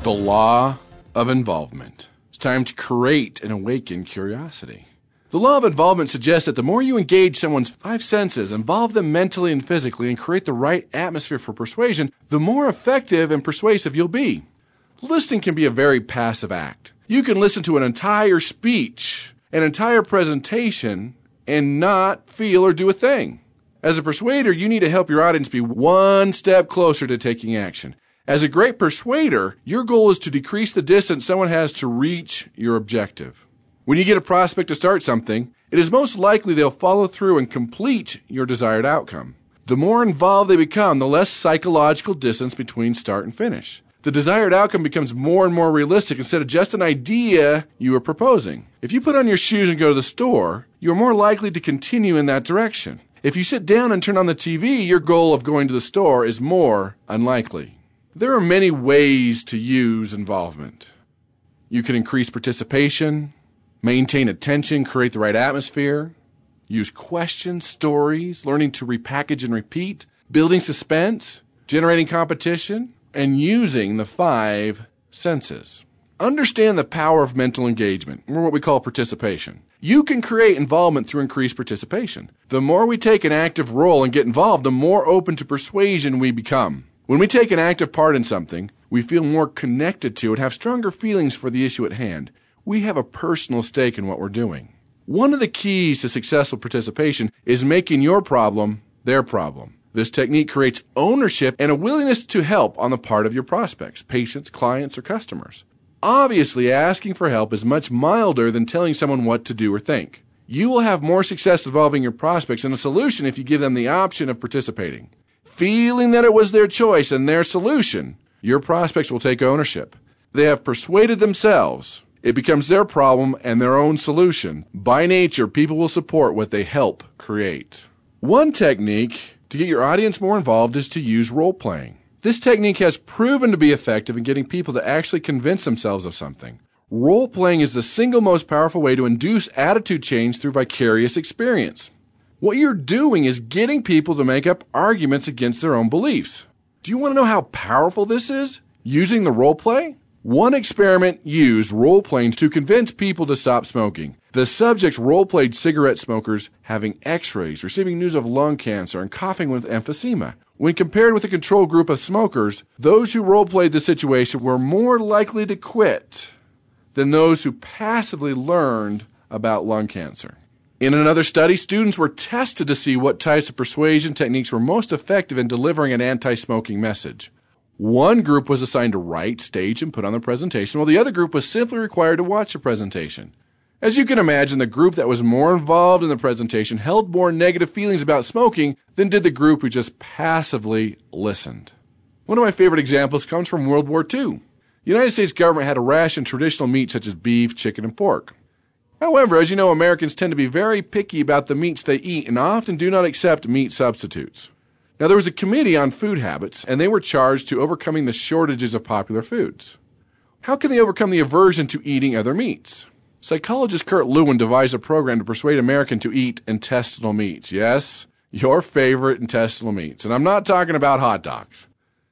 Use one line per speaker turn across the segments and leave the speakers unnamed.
The law of involvement. It's time to create and awaken curiosity. The law of involvement suggests that the more you engage someone's five senses, involve them mentally and physically, and create the right atmosphere for persuasion, the more effective and persuasive you'll be. Listening can be a very passive act. You can listen to an entire speech, an entire presentation, and not feel or do a thing. As a persuader, you need to help your audience be one step closer to taking action. As a great persuader, your goal is to decrease the distance someone has to reach your objective. When you get a prospect to start something, it is most likely they'll follow through and complete your desired outcome. The more involved they become, the less psychological distance between start and finish. The desired outcome becomes more and more realistic instead of just an idea you are proposing. If you put on your shoes and go to the store, you're more likely to continue in that direction. If you sit down and turn on the TV, your goal of going to the store is more unlikely. There are many ways to use involvement. You can increase participation, maintain attention, create the right atmosphere, use questions, stories, learning to repackage and repeat, building suspense, generating competition, and using the five senses. Understand the power of mental engagement, or what we call participation. You can create involvement through increased participation. The more we take an active role and get involved, the more open to persuasion we become. When we take an active part in something, we feel more connected to and have stronger feelings for the issue at hand. We have a personal stake in what we're doing. One of the keys to successful participation is making your problem their problem. This technique creates ownership and a willingness to help on the part of your prospects, patients, clients, or customers. Obviously, asking for help is much milder than telling someone what to do or think. You will have more success involving your prospects in a solution if you give them the option of participating. Feeling that it was their choice and their solution, your prospects will take ownership. They have persuaded themselves. It becomes their problem and their own solution. By nature, people will support what they help create. One technique to get your audience more involved is to use role-playing. This technique has proven to be effective in getting people to actually convince themselves of something. Role-playing is the single most powerful way to induce attitude change through vicarious experience. What you're doing is getting people to make up arguments against their own beliefs. Do you want to know how powerful this is? Using the role-play? One experiment used role-playing to convince people to stop smoking. The subjects role-played cigarette smokers having x-rays, receiving news of lung cancer, and coughing with emphysema. When compared with a control group of smokers, those who role-played the situation were more likely to quit than those who passively learned about lung cancer. In another study, students were tested to see what types of persuasion techniques were most effective in delivering an anti-smoking message. One group was assigned to write, stage, and put on the presentation, while the other group was simply required to watch the presentation. As you can imagine, the group that was more involved in the presentation held more negative feelings about smoking than did the group who just passively listened. One of my favorite examples comes from World War II. The United States government had to ration traditional meats such as beef, chicken, and pork. However, as you know, Americans tend to be very picky about the meats they eat and often do not accept meat substitutes. Now, there was a committee on food habits, and they were charged to overcoming the shortages of popular foods. How can they overcome the aversion to eating other meats? Psychologist Kurt Lewin devised a program to persuade Americans to eat intestinal meats. Yes, your favorite intestinal meats. And I'm not talking about hot dogs.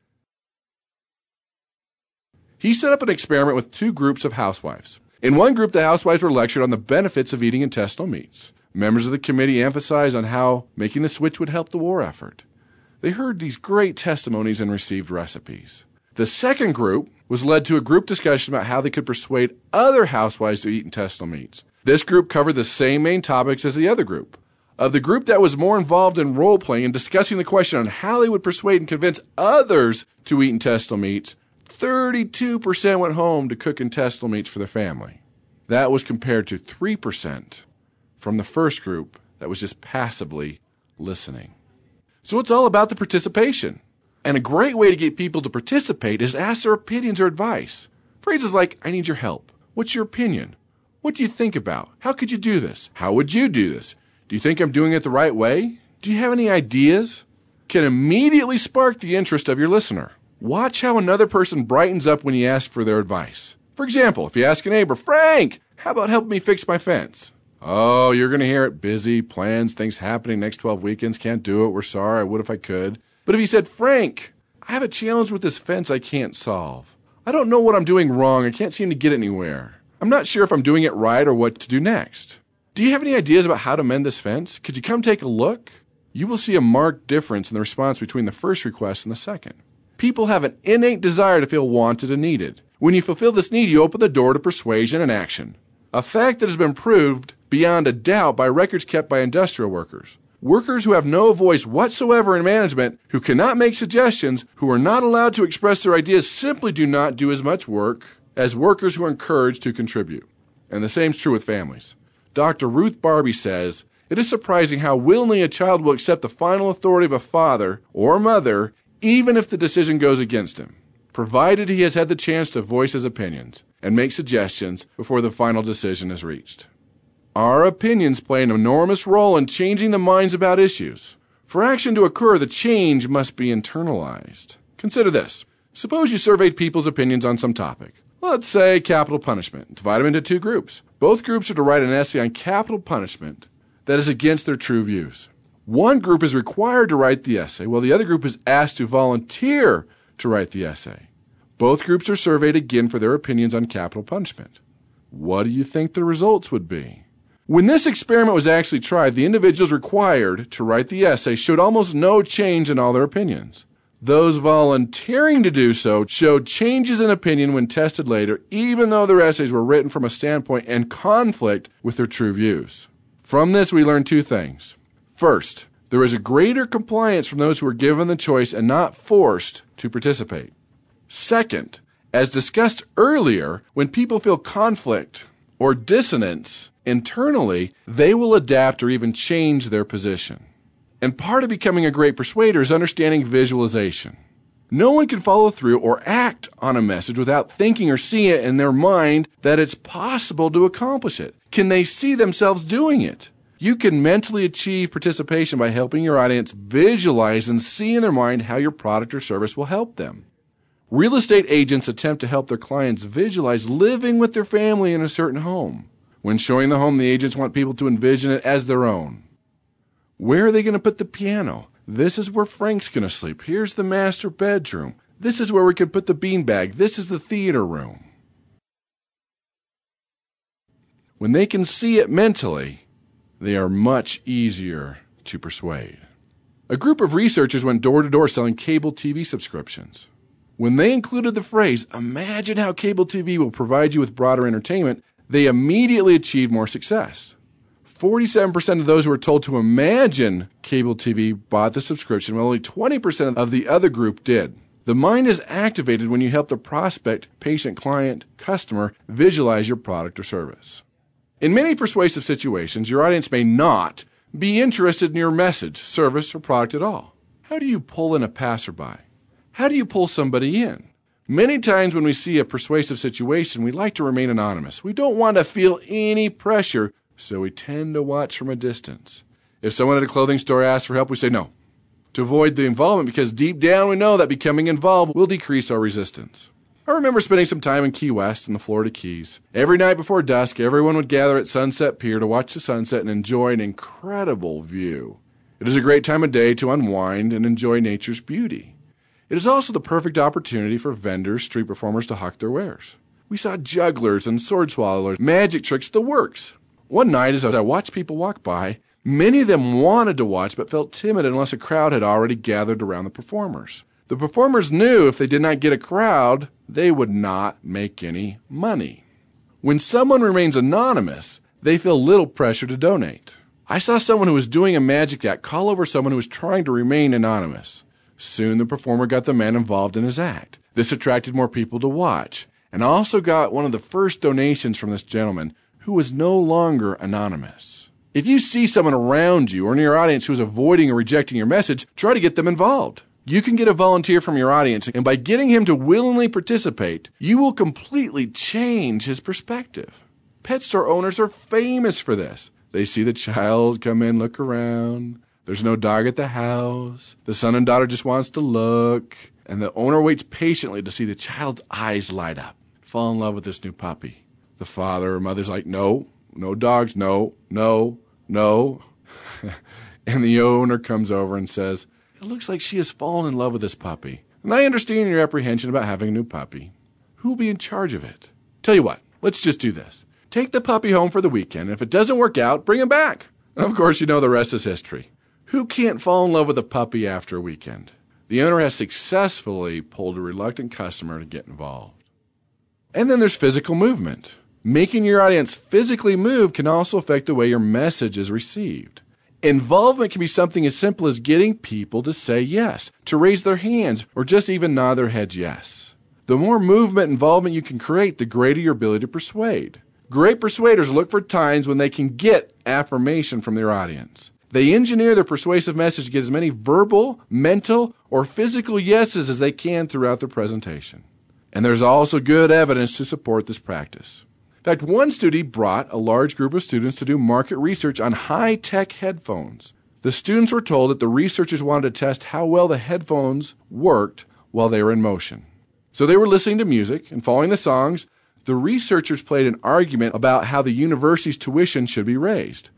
He set up an experiment with two groups of housewives. In one group, the housewives were lectured on the benefits of eating intestinal meats. Members of the committee emphasized on how making the switch would help the war effort. They heard these great testimonies and received recipes. The second group was led to a group discussion about how they could persuade other housewives to eat intestinal meats. This group covered the same main topics as the other group. Of the group that was more involved in role-playing and discussing the question on how they would persuade and convince others to eat intestinal meats, 32% went home to cook intestinal meats for their family. That was compared to 3% from the first group that was just passively listening. So it's all about the participation. And a great way to get people to participate is ask their opinions or advice. Phrases like, I need your help. What's your opinion? What do you think about? How could you do this? How would you do this? Do you think I'm doing it the right way? Do you have any ideas? Can immediately spark the interest of your listener. Watch how another person brightens up when you ask for their advice. For example, if you ask a neighbor, Frank, how about helping me fix my fence? Oh, you're going to hear it. Busy, plans, things happening next 12 weekends. Can't do it. We're sorry. I would if I could. But if you said, Frank, I have a challenge with this fence I can't solve. I don't know what I'm doing wrong. I can't seem to get anywhere. I'm not sure if I'm doing it right or what to do next. Do you have any ideas about how to mend this fence? Could you come take a look? You will see a marked difference in the response between the first request and the second. People have an innate desire to feel wanted and needed. When you fulfill this need, you open the door to persuasion and action. A fact that has been proved beyond a doubt by records kept by industrial workers. Workers who have no voice whatsoever in management, who cannot make suggestions, who are not allowed to express their ideas, simply do not do as much work as workers who are encouraged to contribute. And the same is true with families. Dr. Ruth Barbie says, "It is surprising how willingly a child will accept the final authority of a father or mother, even if the decision goes against him, provided he has had the chance to voice his opinions and make suggestions before the final decision is reached." Our opinions play an enormous role in changing the minds about issues. For action to occur, the change must be internalized. Consider this. Suppose you surveyed people's opinions on some topic. Let's say capital punishment. Divide them into two groups. Both groups are to write an essay on capital punishment that is against their true views. One group is required to write the essay, while the other group is asked to volunteer to write the essay. Both groups are surveyed again for their opinions on capital punishment. What do you think the results would be? When this experiment was actually tried, the individuals required to write the essay showed almost no change in all their opinions. Those volunteering to do so showed changes in opinion when tested later, even though their essays were written from a standpoint in conflict with their true views. From this, we learn two things. First, there is a greater compliance from those who are given the choice and not forced to participate. Second, as discussed earlier, when people feel conflict or dissonance internally, they will adapt or even change their position. And part of becoming a great persuader is understanding visualization. No one can follow through or act on a message without thinking or seeing it in their mind that it's possible to accomplish it. Can they see themselves doing it? You can mentally achieve participation by helping your audience visualize and see in their mind how your product or service will help them. Real estate agents attempt to help their clients visualize living with their family in a certain home. When showing the home, the agents want people to envision it as their own. Where are they going to put the piano? This is where Frank's going to sleep. Here's the master bedroom. This is where we could put the beanbag. This is the theater room. When they can see it mentally, they are much easier to persuade. A group of researchers went door to door selling cable TV subscriptions. When they included the phrase, "Imagine how cable TV will provide you with broader entertainment," they immediately achieved more success. 47% of those who were told to imagine cable TV bought the subscription, while only 20% of the other group did. The mind is activated when you help the prospect, patient, client, customer visualize your product or service. In many persuasive situations, your audience may not be interested in your message, service, or product at all. How do you pull in a passerby? How do you pull somebody in? Many times when we see a persuasive situation, we like to remain anonymous. We don't want to feel any pressure, so we tend to watch from a distance. If someone at a clothing store asks for help, we say no, to avoid the involvement, because deep down we know that becoming involved will decrease our resistance. I remember spending some time in Key West in the Florida Keys. Every night before dusk, everyone would gather at Sunset Pier to watch the sunset and enjoy an incredible view. It is a great time of day to unwind and enjoy nature's beauty. It is also the perfect opportunity for vendors, street performers to hawk their wares. We saw jugglers and sword swallowers, magic tricks, the works. One night, as I watched people walk by, many of them wanted to watch but felt timid unless a crowd had already gathered around the performers. The performers knew if they did not get a crowd, they would not make any money. When someone remains anonymous, they feel little pressure to donate. I saw someone who was doing a magic act call over someone who was trying to remain anonymous. Soon the performer got the man involved in his act. This attracted more people to watch, and also got one of the first donations from this gentleman, who was no longer anonymous. If you see someone around you or in your audience who is avoiding or rejecting your message, try to get them involved. You can get a volunteer from your audience, and by getting him to willingly participate, you will completely change his perspective. Pet store owners are famous for this. They see the child come in, look around. There's no dog at the house. The son and daughter just wants to look. And the owner waits patiently to see the child's eyes light up, fall in love with this new puppy. The father or mother's like, no dogs, no. And the owner comes over and says, "It looks like she has fallen in love with this puppy. And I understand your apprehension about having a new puppy. Who will be in charge of it? Tell you what, let's just do this. Take the puppy home for the weekend, and if it doesn't work out, bring him back. And of course, you know the rest is history. Who can't fall in love with a puppy after a weekend? The owner has successfully pulled a reluctant customer to get involved. And then there's physical movement. Making your audience physically move can also affect the way your message is received. Involvement can be something as simple as getting people to say yes, to raise their hands, or just even nod their heads yes. The more movement and involvement you can create, the greater your ability to persuade. Great persuaders look for times when they can get affirmation from their audience. They engineer their persuasive message to get as many verbal, mental, or physical yeses as they can throughout their presentation. And there's also good evidence to support this practice. In fact, one study brought a large group of students to do market research on high-tech headphones. The students were told that the researchers wanted to test how well the headphones worked while they were in motion. So they were listening to music and following the songs. The researchers played an argument about how the university's tuition should be raised.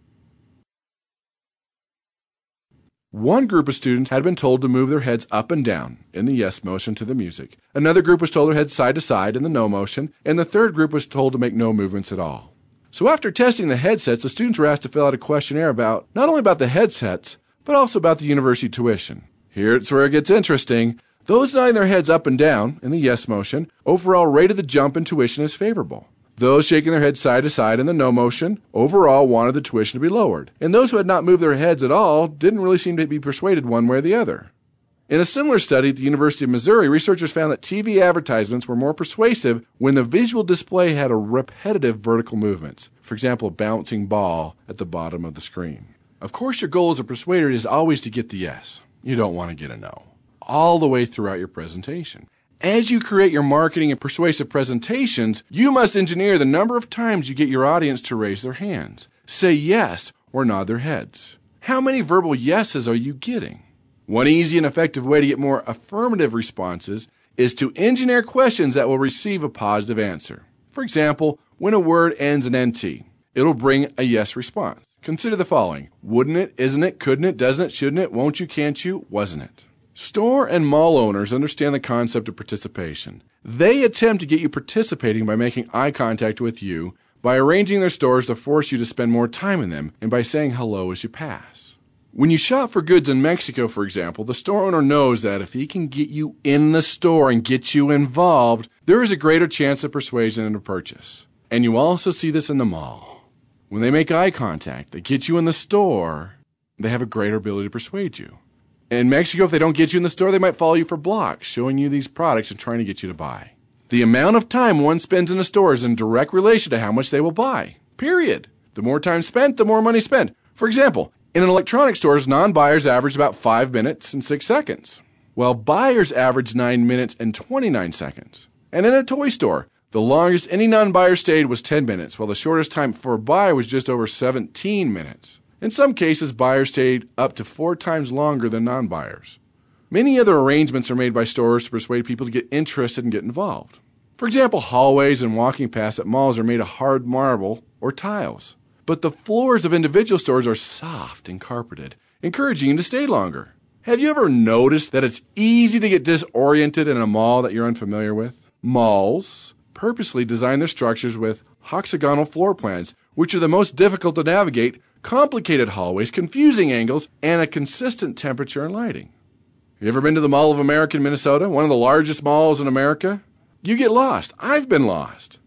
One group of students had been told to move their heads up and down in the yes motion to the music. Another group was told their heads side to side in the no motion, and the third group was told to make no movements at all. So after testing the headsets, the students were asked to fill out a questionnaire about not only about the headsets, but also about the university tuition. Here's where it gets interesting. Those nodding their heads up and down in the yes motion overall rated the jump in tuition as favorable. Those shaking their heads side to side in the no motion overall wanted the tuition to be lowered. And those who had not moved their heads at all didn't really seem to be persuaded one way or the other. In a similar study at the University of Missouri, researchers found that TV advertisements were more persuasive when the visual display had a repetitive vertical movements. For example, a bouncing ball at the bottom of the screen. Of course, your goal as a persuader is always to get the yes. You don't want to get a no. All the way throughout your presentation. As you create your marketing and persuasive presentations, you must engineer the number of times you get your audience to raise their hands, say yes, or nod their heads. How many verbal yeses are you getting? One easy and effective way to get more affirmative responses is to engineer questions that will receive a positive answer. For example, when a word ends in NT, it'll bring a yes response. Consider the following. Wouldn't it, isn't it, couldn't it, doesn't it, shouldn't it, won't you, can't you, wasn't it? Store and mall owners understand the concept of participation. They attempt to get you participating by making eye contact with you, by arranging their stores to force you to spend more time in them, and by saying hello as you pass. When you shop for goods in Mexico, for example, the store owner knows that if he can get you in the store and get you involved, there is a greater chance of persuasion and a purchase. And you also see this in the mall. When they make eye contact, they get you in the store, they have a greater ability to persuade you. In Mexico, if they don't get you in the store, they might follow you for blocks, showing you these products and trying to get you to buy. The amount of time one spends in the store is in direct relation to how much they will buy. Period. The more time spent, the more money spent. For example, in an electronics store, non-buyers average about 5 minutes and 6 seconds, while buyers average 9 minutes and 29 seconds. And in a toy store, the longest any non-buyer stayed was 10 minutes, while the shortest time for a buyer was just over 17 minutes. In some cases, buyers stayed up to 4 times longer than non-buyers. Many other arrangements are made by stores to persuade people to get interested and get involved. For example, hallways and walking paths at malls are made of hard marble or tiles. But the floors of individual stores are soft and carpeted, encouraging you to stay longer. Have you ever noticed that it's easy to get disoriented in a mall that you're unfamiliar with? Malls purposely design their structures with hexagonal floor plans, which are the most difficult to navigate, complicated hallways, confusing angles, and a consistent temperature and lighting. You ever been to the Mall of America in Minnesota, one of the largest malls in America? You get lost. I've been lost.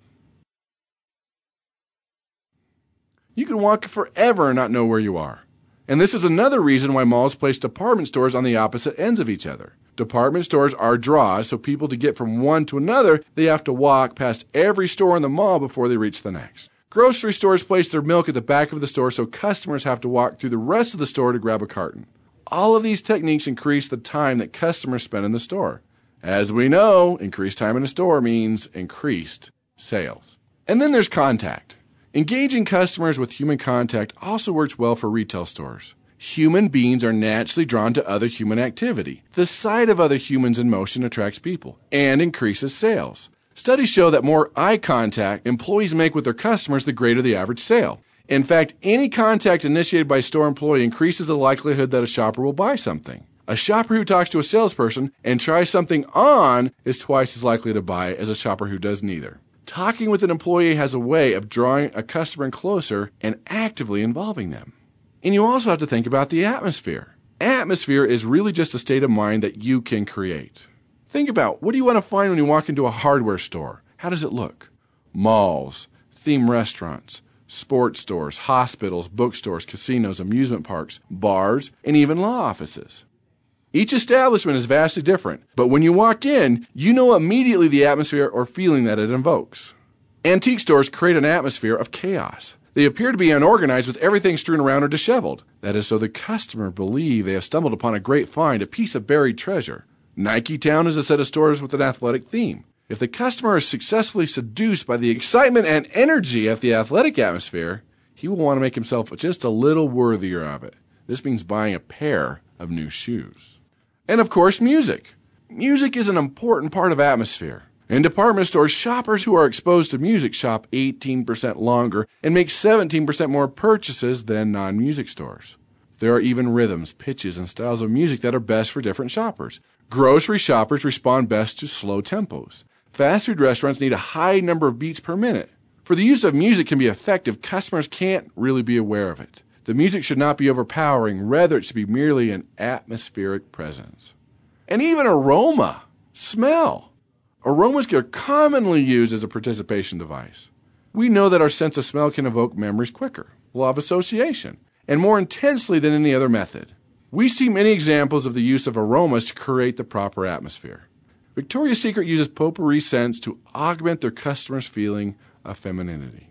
You can walk forever and not know where you are. And this is another reason why malls place department stores on the opposite ends of each other. Department stores are draws, so people to get from one to another, they have to walk past every store in the mall before they reach the next. Grocery stores place their milk at the back of the store, so customers have to walk through the rest of the store to grab a carton. All of these techniques increase the time that customers spend in the store. As we know, increased time in a store means increased sales. And then there's contact. Engaging customers with human contact also works well for retail stores. Human beings are naturally drawn to other human activity. The sight of other humans in motion attracts people and increases sales. Studies show that more eye contact employees make with their customers, the greater the average sale. In fact, any contact initiated by a store employee increases the likelihood that a shopper will buy something. A shopper who talks to a salesperson and tries something on is twice as likely to buy as a shopper who does neither. Talking with an employee has a way of drawing a customer in closer and actively involving them. And you also have to think about the atmosphere. Atmosphere is really just a state of mind that you can create. Think about, what do you want to find when you walk into a hardware store? How does it look? Malls, theme restaurants, sports stores, hospitals, bookstores, casinos, amusement parks, bars, and even law offices. Each establishment is vastly different, but when you walk in, you know immediately the atmosphere or feeling that it invokes. Antique stores create an atmosphere of chaos. They appear to be unorganized with everything strewn around or disheveled. That is so the customer believe they have stumbled upon a great find, a piece of buried treasure. Nike Town is a set of stores with an athletic theme. If the customer is successfully seduced by the excitement and energy of the athletic atmosphere, he will want to make himself just a little worthier of it. This means buying a pair of new shoes. And of course, music. Music is an important part of atmosphere. In department stores, shoppers who are exposed to music shop 18% longer and make 17% more purchases than non-music stores. There are even rhythms, pitches, and styles of music that are best for different shoppers. Grocery shoppers respond best to slow tempos. Fast food restaurants need a high number of beats per minute. For the use of music can be effective, customers can't really be aware of it. The music should not be overpowering, rather it should be merely an atmospheric presence. And even aroma, smell. Aromas are commonly used as a participation device. We know that our sense of smell can evoke memories quicker, law of association, and more intensely than any other method. We see many examples of the use of aromas to create the proper atmosphere. Victoria's Secret uses potpourri scents to augment their customers' feeling of femininity.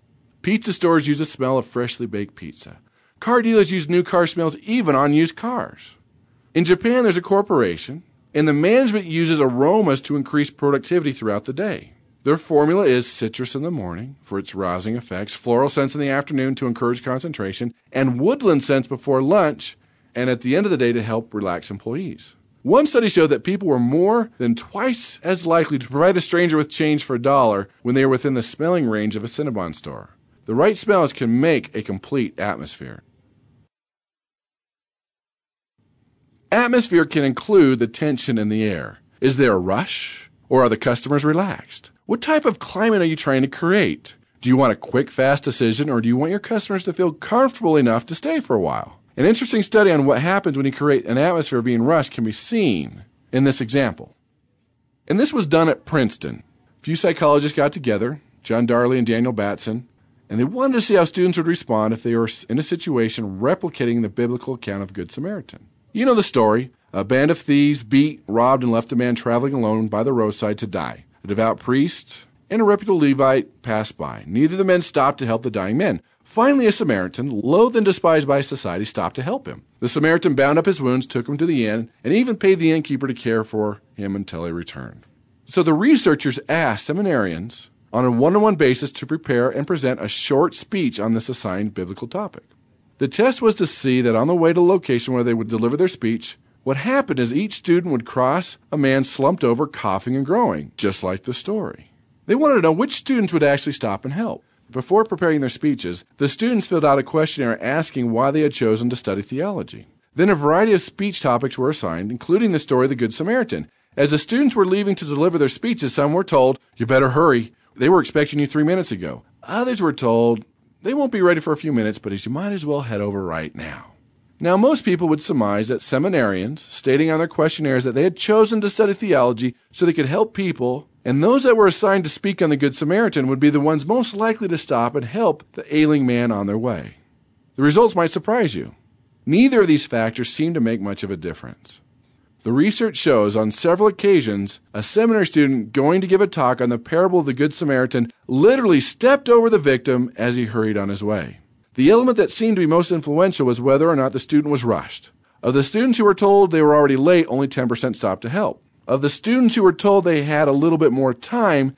Pizza stores use the smell of freshly baked pizza. Car dealers use new car smells even on used cars. In Japan, there's a corporation, and the management uses aromas to increase productivity throughout the day. Their formula is citrus in the morning for its rousing effects, floral scents in the afternoon to encourage concentration, and woodland scents before lunch and at the end of the day to help relax employees. One study showed that people were more than twice as likely to provide a stranger with change for $1 when they are within the smelling range of a Cinnabon store. The right smells can make a complete atmosphere. Atmosphere can include the tension in the air. Is there a rush, or are the customers relaxed? What type of climate are you trying to create? Do you want a quick, fast decision, or do you want your customers to feel comfortable enough to stay for a while? An interesting study on what happens when you create an atmosphere of being rushed can be seen in this example. And this was done at Princeton. A few psychologists got together, John Darley and Daniel Batson, and they wanted to see how students would respond if they were in a situation replicating the biblical account of Good Samaritan. You know the story. A band of thieves beat, robbed, and left a man traveling alone by the roadside to die. A devout priest and a reputable Levite passed by. Neither of the men stopped to help the dying men. Finally, a Samaritan, loathed and despised by society, stopped to help him. The Samaritan bound up his wounds, took him to the inn, and even paid the innkeeper to care for him until he returned. So the researchers asked seminarians on a one-on-one basis to prepare and present a short speech on this assigned biblical topic. The test was to see that on the way to the location where they would deliver their speech, what happened is each student would cross a man slumped over, coughing and growing, just like the story. They wanted to know which students would actually stop and help. Before preparing their speeches, the students filled out a questionnaire asking why they had chosen to study theology. Then a variety of speech topics were assigned, including the story of the Good Samaritan. As the students were leaving to deliver their speeches, some were told, "You better hurry. They were expecting you 3 minutes ago." Others were told, "They won't be ready for a few minutes, but you might as well head over right now." Now, most people would surmise that seminarians, stating on their questionnaires that they had chosen to study theology so they could help people, and those that were assigned to speak on the Good Samaritan would be the ones most likely to stop and help the ailing man on their way. The results might surprise you. Neither of these factors seem to make much of a difference. The research shows on several occasions a seminary student going to give a talk on the parable of the Good Samaritan literally stepped over the victim as he hurried on his way. The element that seemed to be most influential was whether or not the student was rushed. Of the students who were told they were already late, only 10% stopped to help. Of the students who were told they had a little bit more time,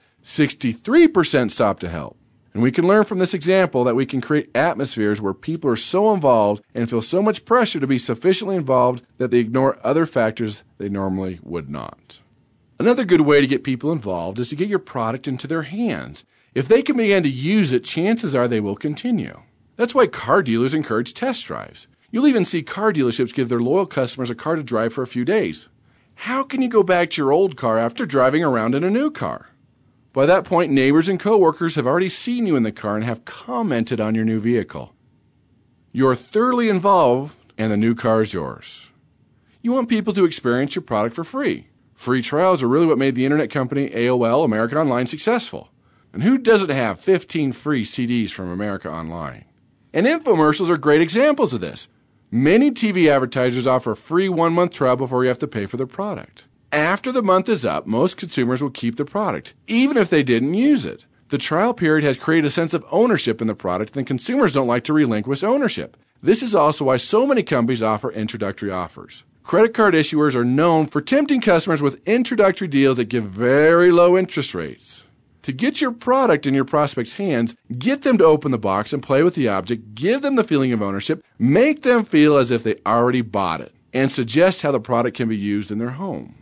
63% stopped to help. And we can learn from this example that we can create atmospheres where people are so involved and feel so much pressure to be sufficiently involved that they ignore other factors they normally would not. Another good way to get people involved is to get your product into their hands. If they can begin to use it, chances are they will continue. That's why car dealers encourage test drives. You'll even see car dealerships give their loyal customers a car to drive for a few days. How can you go back to your old car after driving around in a new car? By that point, neighbors and coworkers have already seen you in the car and have commented on your new vehicle. You're thoroughly involved, and the new car is yours. You want people to experience your product for free. Free trials are really what made the internet company AOL America Online successful. And who doesn't have 15 free CDs from America Online? And infomercials are great examples of this. Many TV advertisers offer a free 1-month trial before you have to pay for their product. After the month is up, most consumers will keep the product, even if they didn't use it. The trial period has created a sense of ownership in the product, and consumers don't like to relinquish ownership. This is also why so many companies offer introductory offers. Credit card issuers are known for tempting customers with introductory deals that give very low interest rates. To get your product in your prospect's hands, get them to open the box and play with the object, give them the feeling of ownership, make them feel as if they already bought it, and suggest how the product can be used in their home.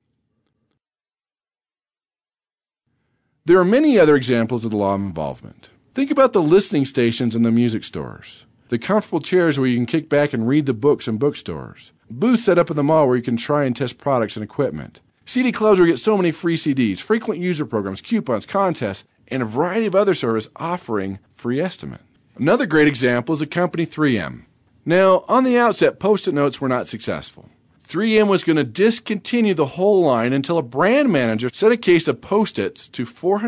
There are many other examples of the law of involvement. Think about the listening stations in the music stores, the comfortable chairs where you can kick back and read the books in bookstores, booths set up in the mall where you can try and test products and equipment, CD clubs where you get so many free CDs, frequent user programs, coupons, contests, and a variety of other services offering free estimate. Another great example is the company 3M. Now, on the outset, Post-it notes were not successful. 3M was going to discontinue the whole line until a brand manager sent a case of Post-its to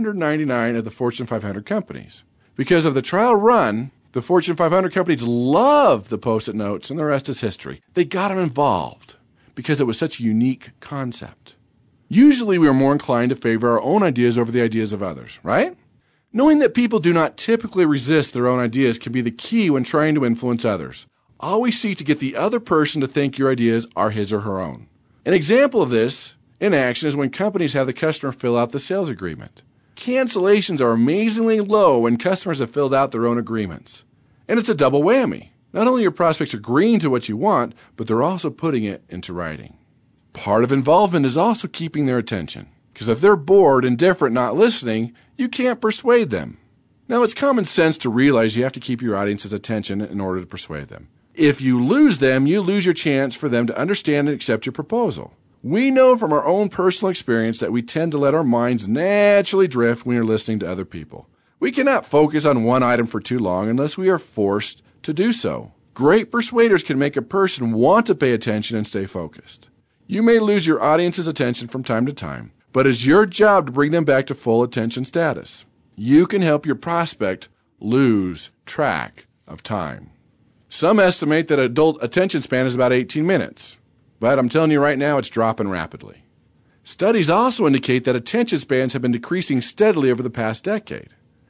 499 of the Fortune 500 companies. Because of the trial run, the Fortune 500 companies loved the Post-it notes, and the rest is history. They got them involved because it was such a unique concept. Usually we are more inclined to favor our own ideas over the ideas of others, right? Knowing that people do not typically resist their own ideas can be the key when trying to influence others. Always seek to get the other person to think your ideas are his or her own. An example of this in action is when companies have the customer fill out the sales agreement. Cancellations are amazingly low when customers have filled out their own agreements. And it's a double whammy. Not only are your prospects agreeing to what you want, but they're also putting it into writing. Part of involvement is also keeping their attention. Because if they're bored, indifferent, not listening, you can't persuade them. Now, it's common sense to realize you have to keep your audience's attention in order to persuade them. If you lose them, you lose your chance for them to understand and accept your proposal. We know from our own personal experience that we tend to let our minds naturally drift when we're listening to other people. We cannot focus on one item for too long unless we are forced to do so. Great persuaders can make a person want to pay attention and stay focused. You may lose your audience's attention from time to time, but it's your job to bring them back to full attention status. You can help your prospect lose track of time. Some estimate that adult attention span is about 18 minutes, but I'm telling you right now it's dropping rapidly. Studies also indicate that attention spans have been decreasing steadily over the past decade.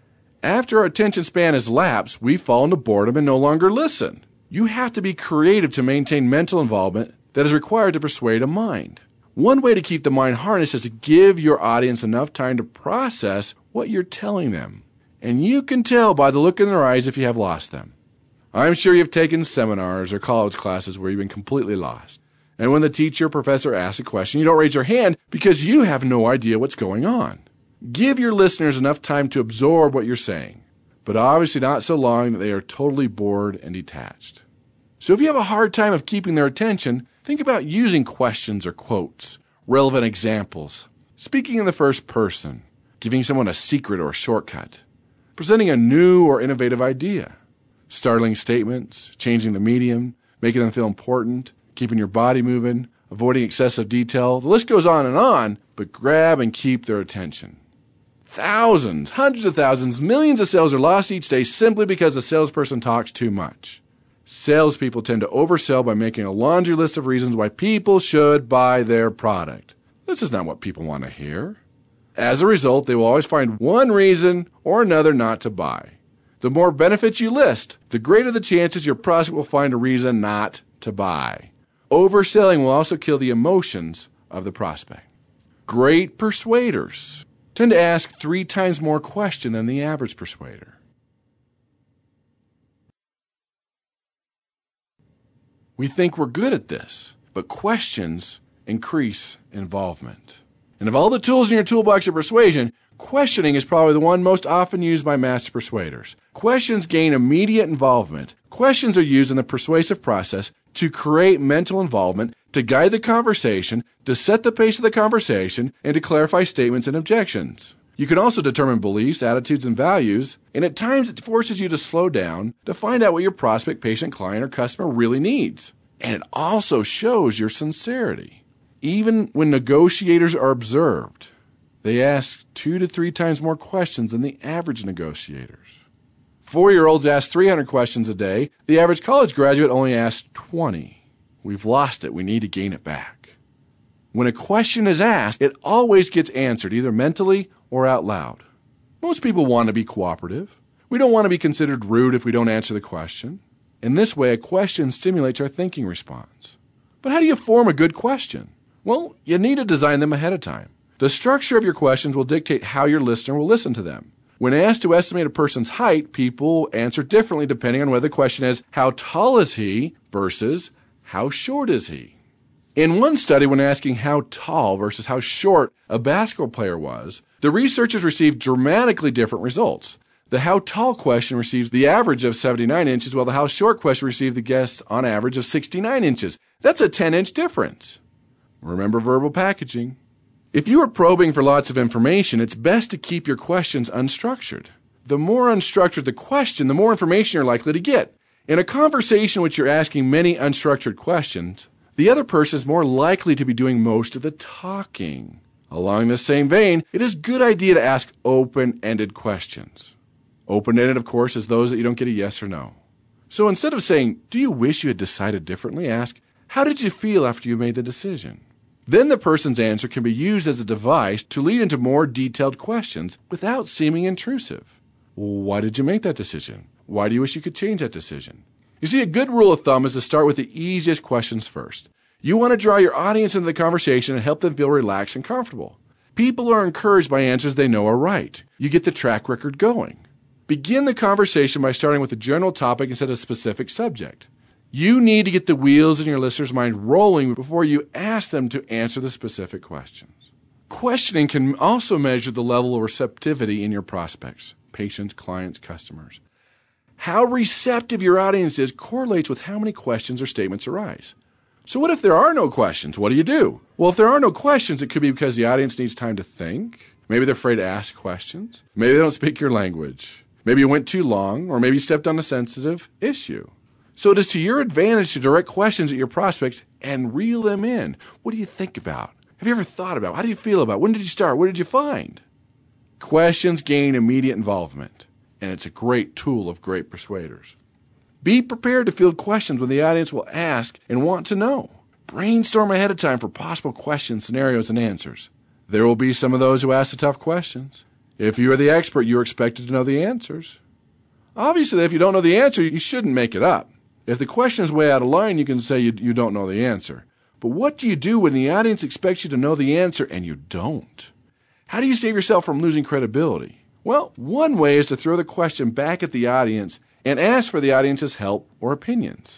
After our attention span has lapsed, we fall into boredom and no longer listen. You have to be creative to maintain mental involvement that is required to persuade a mind. One way to keep the mind harnessed is to give your audience enough time to process what you're telling them. And you can tell by the look in their eyes if you have lost them. I'm sure you've taken seminars or college classes where you've been completely lost. And when the teacher or professor asks a question, you don't raise your hand because you have no idea what's going on. Give your listeners enough time to absorb what you're saying, but obviously not so long that they are totally bored and detached. So if you have a hard time of keeping their attention, think about using questions or quotes, relevant examples, speaking in the first person, giving someone a secret or a shortcut, presenting a new or innovative idea, startling statements, changing the medium, making them feel important, keeping your body moving, avoiding excessive detail. The list goes on, but grab and keep their attention. Thousands, hundreds of thousands, millions of sales are lost each day simply because the salesperson talks too much. Salespeople tend to oversell by making a laundry list of reasons why people should buy their product. This is not what people want to hear. As a result, they will always find one reason or another not to buy. The more benefits you list, the greater the chances your prospect will find a reason not to buy. Overselling will also kill the emotions of the prospect. Great persuaders tend to ask 3 times more questions than the average persuader. We think we're good at this, but questions increase involvement. And of all the tools in your toolbox of persuasion, Questioning is probably the one most often used by master persuaders. Questions gain immediate involvement. Questions are used in the persuasive process to create mental involvement, to guide the conversation, to set the pace of the conversation, and to clarify statements and objections. You can also determine beliefs, attitudes, and values, and at times it forces you to slow down to find out what your prospect, patient, client, or customer really needs. And it also shows your sincerity. Even when negotiators are observed, they ask 2 to 3 times more questions than the average negotiators. 4-year-olds ask 300 questions a day. The average college graduate only asks 20. We've lost it. We need to gain it back. When a question is asked, it always gets answered, either mentally or out loud. Most people want to be cooperative. We don't want to be considered rude if we don't answer the question. In this way, a question stimulates our thinking response. But how do you form a good question? Well, you need to design them ahead of time. The structure of your questions will dictate how your listener will listen to them. When asked to estimate a person's height, people answer differently depending on whether the question is, how tall is he versus how short is he? In one study, when asking how tall versus how short a basketball player was, the researchers received dramatically different results. The how tall question receives the average of 79 inches, while the how short question received the guess on average of 69 inches. That's a 10-inch difference. Remember verbal packaging. If you are probing for lots of information, it's best to keep your questions unstructured. The more unstructured the question, the more information you're likely to get. In a conversation in which you're asking many unstructured questions, the other person is more likely to be doing most of the talking. Along the same vein, it is a good idea to ask open-ended questions. Open-ended, of course, is those that you don't get a yes or no. So instead of saying, do you wish you had decided differently, ask, how did you feel after you made the decision? Then the person's answer can be used as a device to lead into more detailed questions without seeming intrusive. Why did you make that decision? Why do you wish you could change that decision? You see, a good rule of thumb is to start with the easiest questions first. You want to draw your audience into the conversation and help them feel relaxed and comfortable. People are encouraged by answers they know are right. You get the track record going. Begin the conversation by starting with a general topic instead of a specific subject. You need to get the wheels in your listener's mind rolling before you ask them to answer the specific questions. Questioning can also measure the level of receptivity in your prospects, patients, clients, customers. How receptive your audience is correlates with how many questions or statements arise. So what if there are no questions? What do you do? Well, if there are no questions, it could be because the audience needs time to think. Maybe they're afraid to ask questions. Maybe they don't speak your language. Maybe you went too long, or maybe you stepped on a sensitive issue. So it is to your advantage to direct questions at your prospects and reel them in. What do you think about? Have you ever thought about? How do you feel about? When did you start? What did you find? Questions gain immediate involvement, and it's a great tool of great persuaders. Be prepared to field questions when the audience will ask and want to know. Brainstorm ahead of time for possible questions, scenarios, and answers. There will be some of those who ask the tough questions. If you are the expert, you are expected to know the answers. Obviously, if you don't know the answer, you shouldn't make it up. If the question is way out of line, you can say you don't know the answer. But what do you do when the audience expects you to know the answer and you don't? How do you save yourself from losing credibility? Well, one way is to throw the question back at the audience and ask for the audience's help or opinions.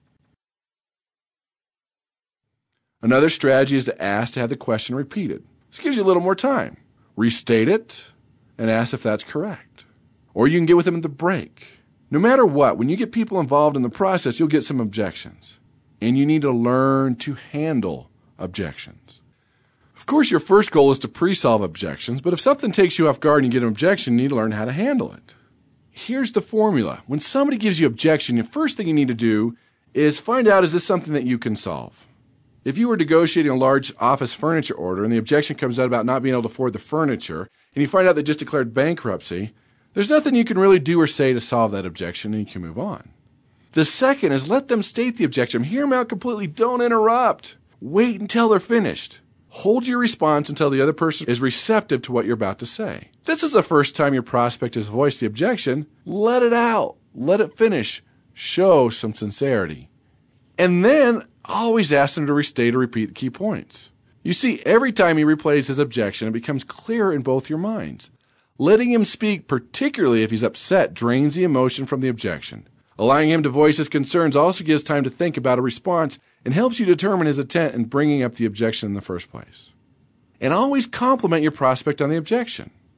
Another strategy is to ask to have the question repeated. This gives you a little more time. Restate it and ask if that's correct. Or you can get with them at the break. No matter what, when you get people involved in the process, you'll get some objections. And you need to learn to handle objections. Of course, your first goal is to pre-solve objections, but if something takes you off guard and you get an objection, you need to learn how to handle it. Here's the formula. When somebody gives you objection, the first thing you need to do is find out, is this something that you can solve? If you were negotiating a large office furniture order and the objection comes out about not being able to afford the furniture, and you find out they just declared bankruptcy, there's nothing you can really do or say to solve that objection, and you can move on. The second is let them state the objection. Hear them out completely. Don't interrupt. Wait until they're finished. Hold your response until the other person is receptive to what you're about to say. This is the first time your prospect has voiced the objection. Let it out. Let it finish. Show some sincerity. And then always ask them to restate or repeat the key points. You see, every time he replays his objection, it becomes clearer in both your minds. Letting him speak, particularly if he's upset, drains the emotion from the objection. Allowing him to voice his concerns also gives time to think about a response and helps you determine his intent in bringing up the objection in the first place. And always compliment your prospect on the objection.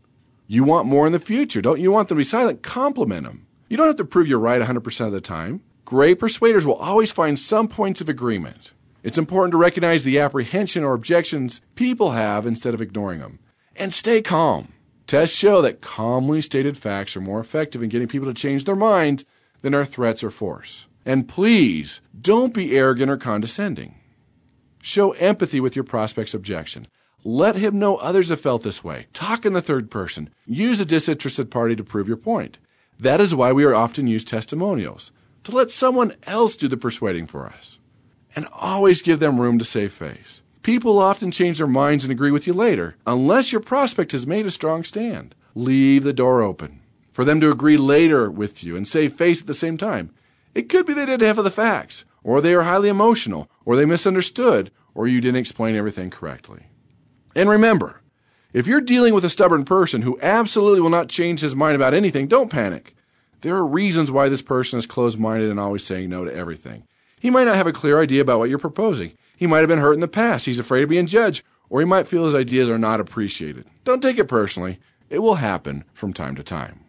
You want more in the future. Don't you want them to be silent? Compliment them. You don't have to prove you're right 100% of the time. Great persuaders will always find some points of agreement. It's important to recognize the apprehension or objections people have instead of ignoring them. And stay calm. Tests show that calmly stated facts are more effective in getting people to change their minds than our threats or force. And please, don't be arrogant or condescending. Show empathy with your prospect's objection. Let him know others have felt this way. Talk in the third person. Use a disinterested party to prove your point. That is why we are often use testimonials, to let someone else do the persuading for us. And always give them room to save face. People often change their minds and agree with you later, unless your prospect has made a strong stand. Leave the door open for them to agree later with you and save face at the same time. It could be they didn't have the facts, or they are highly emotional, or they misunderstood, or you didn't explain everything correctly. And remember, if you're dealing with a stubborn person who absolutely will not change his mind about anything, don't panic. There are reasons why this person is closed-minded and always saying no to everything. He might not have a clear idea about what you're proposing. He might have been hurt in the past. He's afraid of being judged, or he might feel his ideas are not appreciated. Don't take it personally. It will happen from time to time.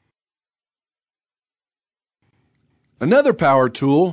Another power tool,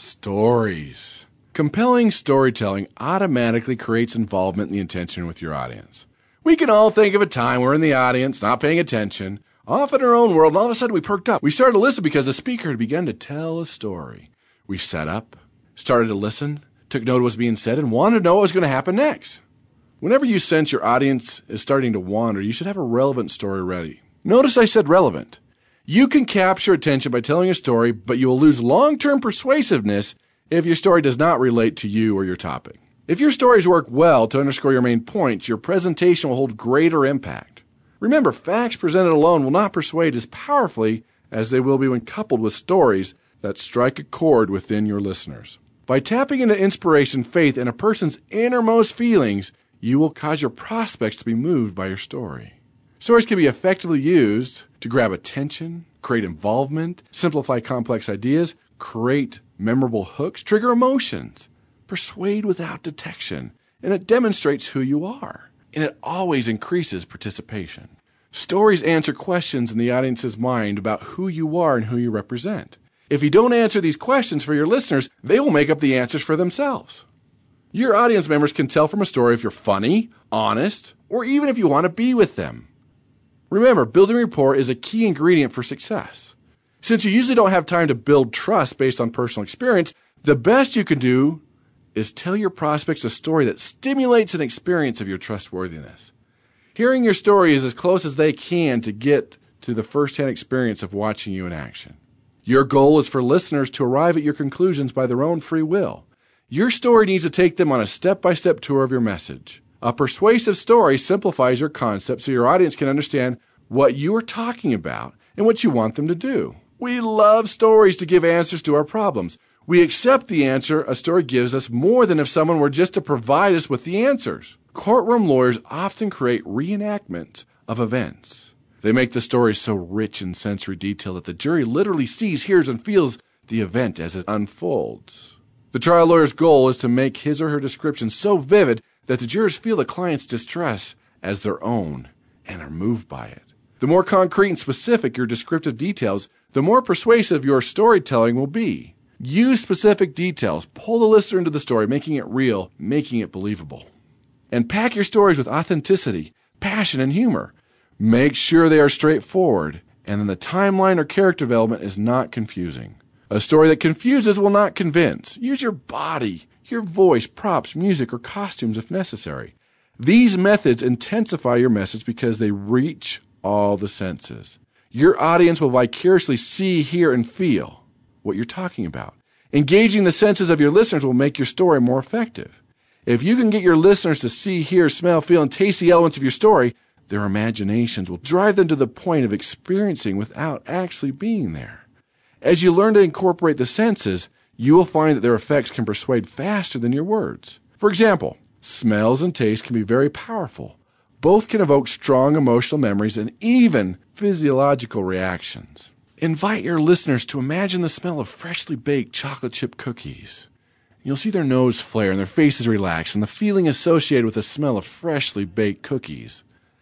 stories. Compelling storytelling automatically creates involvement and the intention with your audience. We can all think of a time we're in the audience, not paying attention, off in our own world, and all of a sudden we perked up. We started to listen because the speaker had begun to tell a story. We sat up, started to listen, took note of what was being said, and wanted to know what was going to happen next. Whenever you sense your audience is starting to wander, you should have a relevant story ready. Notice I said relevant. You can capture attention by telling a story, but you will lose long-term persuasiveness if your story does not relate to you or your topic. If your stories work well to underscore your main points, your presentation will hold greater impact. Remember, facts presented alone will not persuade as powerfully as they will be when coupled with stories that strike a chord within your listeners. By tapping into inspiration, faith, and a person's innermost feelings, you will cause your prospects to be moved by your story. Stories can be effectively used to grab attention, create involvement, simplify complex ideas, create memorable hooks, trigger emotions, persuade without detection, and it demonstrates who you are. And it always increases participation. Stories answer questions in the audience's mind about who you are and who you represent. If you don't answer these questions for your listeners, they will make up the answers for themselves. Your audience members can tell from a story if you're funny, honest, or even if you want to be with them. Remember, building rapport is a key ingredient for success. Since you usually don't have time to build trust based on personal experience, the best you can do is tell your prospects a story that stimulates an experience of your trustworthiness. Hearing your story is as close as they can to get to the first-hand experience of watching you in action. Your goal is for listeners to arrive at your conclusions by their own free will. Your story needs to take them on a step-by-step tour of your message. A persuasive story simplifies your concept so your audience can understand what you are talking about and what you want them to do. We love stories to give answers to our problems. We accept the answer a story gives us more than if someone were just to provide us with the answers. Courtroom lawyers often create reenactments of events. They make the story so rich in sensory detail that the jury literally sees, hears, and feels the event as it unfolds. The trial lawyer's goal is to make his or her description so vivid that the jurors feel the client's distress as their own and are moved by it. The more concrete and specific your descriptive details, the more persuasive your storytelling will be. Use specific details. Pull the listener into the story, making it real, making it believable. And pack your stories with authenticity, passion, and humor. Make sure they are straightforward, and then the timeline or character development is not confusing. A story that confuses will not convince. Use your body, your voice, props, music, or costumes if necessary. These methods intensify your message because they reach all the senses. Your audience will vicariously see, hear, and feel what you're talking about. Engaging the senses of your listeners will make your story more effective. If you can get your listeners to see, hear, smell, feel, and taste the elements of your story, their imaginations will drive them to the point of experiencing without actually being there. As you learn to incorporate the senses, you will find that their effects can persuade faster than your words. For example, smells and taste can be very powerful. Both can evoke strong emotional memories and even physiological reactions. Invite your listeners to imagine the smell of freshly baked chocolate chip cookies. You'll see their nose flare and their faces relax and the feeling associated with the smell of freshly baked cookies.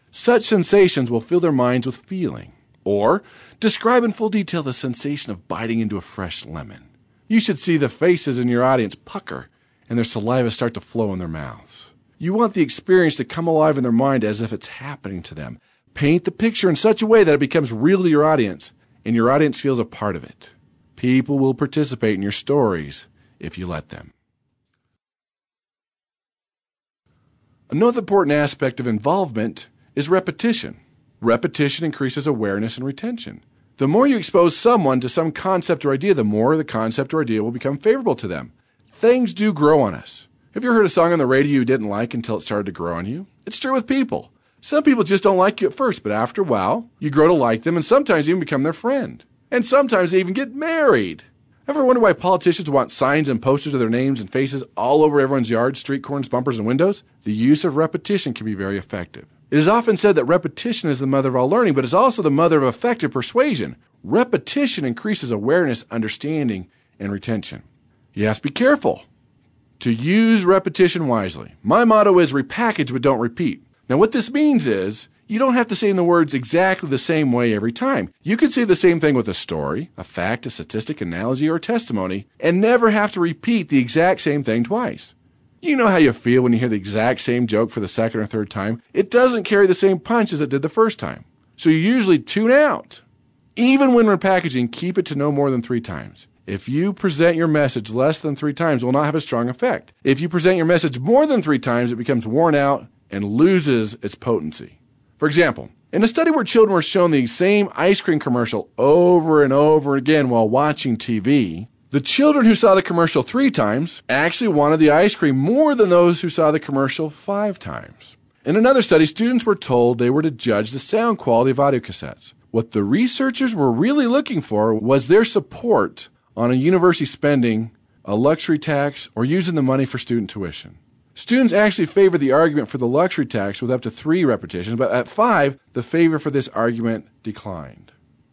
Such sensations will fill their minds with feeling. Or describe in full detail the sensation of biting into a fresh lemon. You should see the faces in your audience pucker and their saliva start to flow in their mouths. You want the experience to come alive in their mind as if it's happening to them. Paint the picture in such a way that it becomes real to your audience, and your audience feels a part of it. People will participate in your stories if you let them. Another important aspect of involvement is repetition. Repetition increases awareness and retention. The more you expose someone to some concept or idea, the more the concept or idea will become favorable to them. Things do grow on us. Have you heard a song on the radio you didn't like until it started to grow on you? It's true with people. Some people just don't like you at first, but after a while, you grow to like them and sometimes even become their friend. And sometimes they even get married. Ever wonder why politicians want signs and posters of their names and faces all over everyone's yard, street corners, bumpers, and windows? The use of repetition can be very effective. It is often said that repetition is the mother of all learning, but it's also the mother of effective persuasion. Repetition increases awareness, understanding, and retention. You have to be careful to use repetition wisely. My motto is repackage but don't repeat. Now what this means is you don't have to say the words exactly the same way every time. You could say the same thing with a story, a fact, a statistic, analogy, or a testimony, and never have to repeat the exact same thing twice. You know how you feel when you hear the exact same joke for the second or third time. It doesn't carry the same punch as it did the first time. So you usually tune out. Even when repackaging, keep it to no more than 3 times. If you present your message less than 3 times, it will not have a strong effect. If you present your message more than 3 times, it becomes worn out and loses its potency. For example, in a study where children were shown the same ice cream commercial over and over again while watching TV, the children who saw the commercial 3 times actually wanted the ice cream more than those who saw the commercial 5 times. In another study, students were told they were to judge the sound quality of audio cassettes. What the researchers were really looking for was their support on a university spending, a luxury tax, or using the money for student tuition. Students actually favored the argument for the luxury tax with up to 3 repetitions, but at 5, the favor for this argument declined.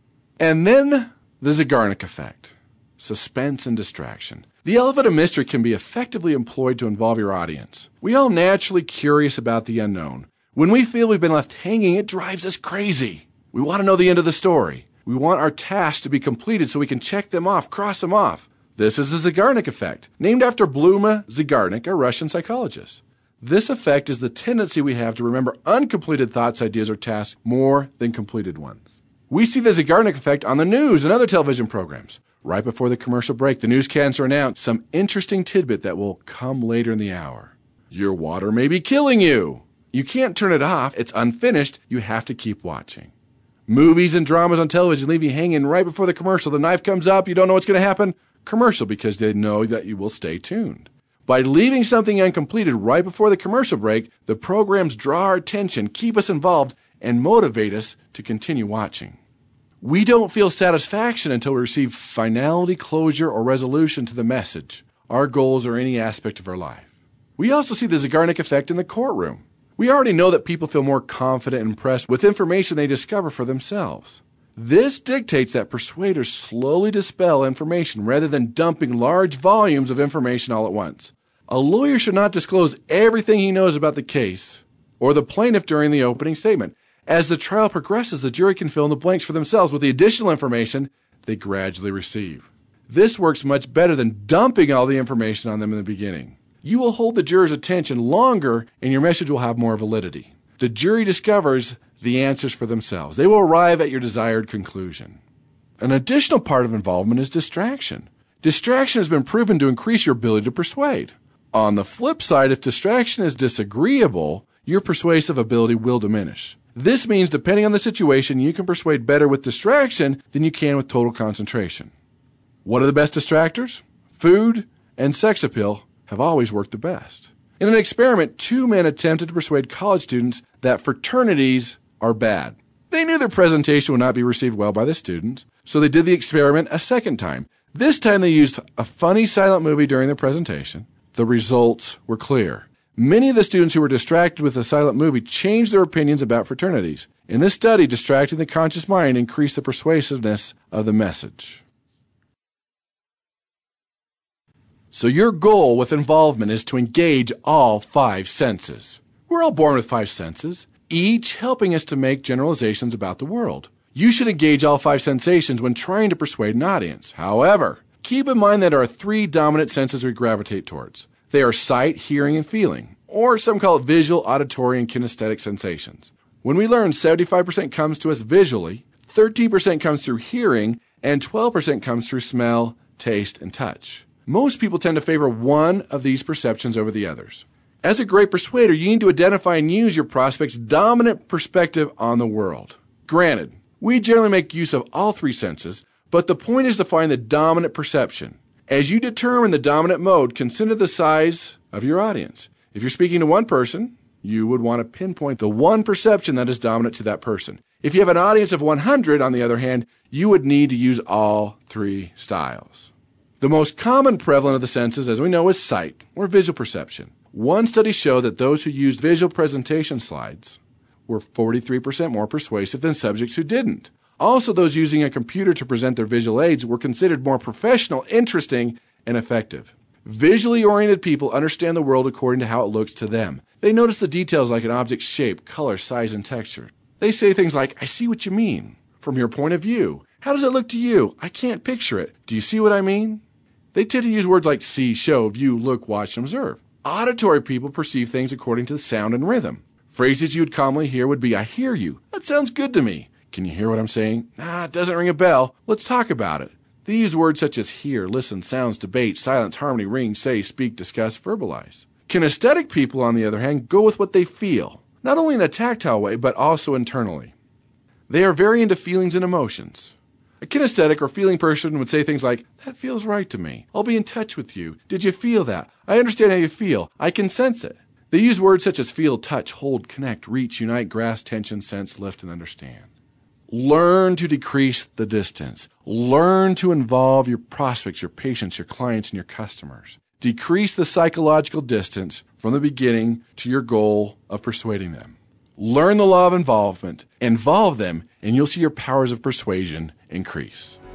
And then the Zeigarnik effect. Suspense and distraction. The elephant of mystery can be effectively employed to involve your audience. We all naturally curious about the unknown. When we feel we've been left hanging, it drives us crazy. We want to know the end of the story. We want our tasks to be completed so we can check them off, cross them off. This is the Zeigarnik effect, named after Bluma Zeigarnik, a Russian psychologist. This effect is the tendency we have to remember uncompleted thoughts, ideas, or tasks more than completed ones. We see the Zeigarnik effect on the news and other television programs. Right before the commercial break, the newscaster announced some interesting tidbit that will come later in the hour. Your water may be killing you. You can't turn it off. It's unfinished. You have to keep watching. Movies and dramas on television leave you hanging right before the commercial. The knife comes up. You don't know what's going to happen. Commercial, because they know that you will stay tuned. By leaving something uncompleted right before the commercial break, the programs draw our attention, keep us involved, and motivate us to continue watching. We don't feel satisfaction until we receive finality, closure, or resolution to the message, our goals, or any aspect of our life. We also see the Zeigarnik effect in the courtroom. We already know that people feel more confident and impressed with information they discover for themselves. This dictates that persuaders slowly dispel information rather than dumping large volumes of information all at once. A lawyer should not disclose everything he knows about the case or the plaintiff during the opening statement. As the trial progresses, the jury can fill in the blanks for themselves with the additional information they gradually receive. This works much better than dumping all the information on them in the beginning. You will hold the juror's attention longer and your message will have more validity. The jury discovers the answers for themselves. They will arrive at your desired conclusion. An additional part of involvement is distraction. Distraction has been proven to increase your ability to persuade. On the flip side, if distraction is disagreeable, your persuasive ability will diminish. This means, depending on the situation, you can persuade better with distraction than you can with total concentration. What are the best distractors? Food and sex appeal have always worked the best. In an experiment, 2 men attempted to persuade college students that fraternities are bad. They knew their presentation would not be received well by the students, so they did the experiment a second time. This time they used a funny silent movie during their presentation. The results were clear. Many of the students who were distracted with the silent movie changed their opinions about fraternities. In this study, distracting the conscious mind increased the persuasiveness of the message. So your goal with involvement is to engage all 5 senses. We're all born with 5 senses. each helping us to make generalizations about the world. You should engage all 5 sensations when trying to persuade an audience. However, keep in mind that there are 3 dominant senses we gravitate towards. They are sight, hearing, and feeling, or some call it visual, auditory, and kinesthetic sensations. When we learn, 75% comes to us visually, 13% comes through hearing, and 12% comes through smell, taste, and touch. Most people tend to favor one of these perceptions over the others. As a great persuader, you need to identify and use your prospect's dominant perspective on the world. Granted, we generally make use of all 3 senses, but the point is to find the dominant perception. As you determine the dominant mode, consider the size of your audience. If you're speaking to one person, you would want to pinpoint the one perception that is dominant to that person. If you have an audience of 100, on the other hand, you would need to use all 3 styles. The most common prevalent of the senses, as we know, is sight, or visual perception. One study showed that those who used visual presentation slides were 43% more persuasive than subjects who didn't. Also, those using a computer to present their visual aids were considered more professional, interesting, and effective. Visually oriented people understand the world according to how it looks to them. They notice the details like an object's shape, color, size, and texture. They say things like, "I see what you mean. From your point of view. How does it look to you? I can't picture it. Do you see what I mean?" They tend to use words like see, show, view, look, watch, and observe. Auditory people perceive things according to the sound and rhythm. Phrases you would commonly hear would be, "I hear you. That sounds good to me. Can you hear what I'm saying? It doesn't ring a bell. Let's talk about it." They use words such as hear, listen, sounds, debate, silence, harmony, ring, say, speak, discuss, verbalize. Kinesthetic people, on the other hand, go with what they feel, not only in a tactile way, but also internally. They are very into feelings and emotions. A kinesthetic or feeling person would say things like, "That feels right to me. I'll be in touch with you. Did you feel that? I understand how you feel. I can sense it." They use words such as feel, touch, hold, connect, reach, unite, grasp, tension, sense, lift, and understand. Learn to decrease the distance. Learn to involve your prospects, your patients, your clients, and your customers. Decrease the psychological distance from the beginning to your goal of persuading them. Learn the law of involvement, involve them, and you'll see your powers of persuasion increase.